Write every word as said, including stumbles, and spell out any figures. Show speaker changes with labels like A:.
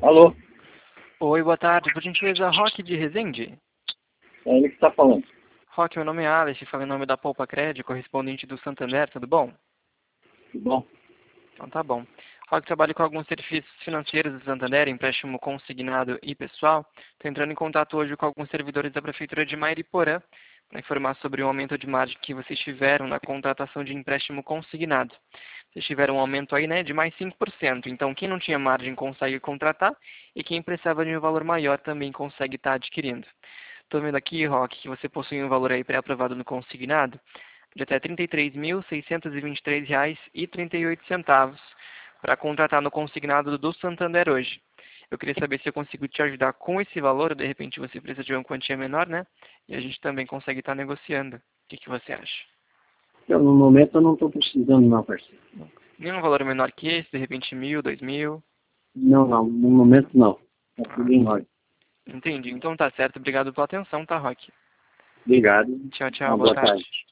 A: Alô?
B: Oi, boa tarde. Por gentileza, Roque de Resende?
A: É ele que está falando.
B: Roque, meu nome é Alex, falo em nome da Poupa Crédito, correspondente do Santander, tudo bom?
A: Tudo bom?
B: Então tá bom. Roque, trabalho com alguns serviços financeiros do Santander, empréstimo consignado e pessoal. Estou entrando em contato hoje com alguns servidores da Prefeitura de Mairiporã para informar sobre o aumento de margem que vocês tiveram na contratação de empréstimo consignado. Vocês tiveram um aumento aí, né, de mais cinco por cento. Então, quem não tinha margem consegue contratar e quem precisava de um valor maior também consegue estar adquirindo. Estou vendo aqui, Roque, que você possui um valor aí pré-aprovado no consignado de até trinta e três mil, seiscentos e vinte e três reais e trinta e oito centavos para contratar no consignado do Santander hoje. Eu queria saber se eu consigo te ajudar com esse valor, ou de repente você precisa de uma quantia menor, né? E a gente também consegue estar negociando. O que, que você acha?
A: Eu, no momento eu não estou precisando não, parceiro.
B: Nenhum valor menor que esse, de repente mil, dois mil?
A: Não, não. No momento não. Está
B: Ah,
A: tudo em ordem.
B: entendi. Então tá certo. Obrigado pela atenção, tá, Roque?
A: Obrigado.
B: Tchau, tchau.
A: Uma
B: Boa
A: boa
B: tarde.
A: tarde.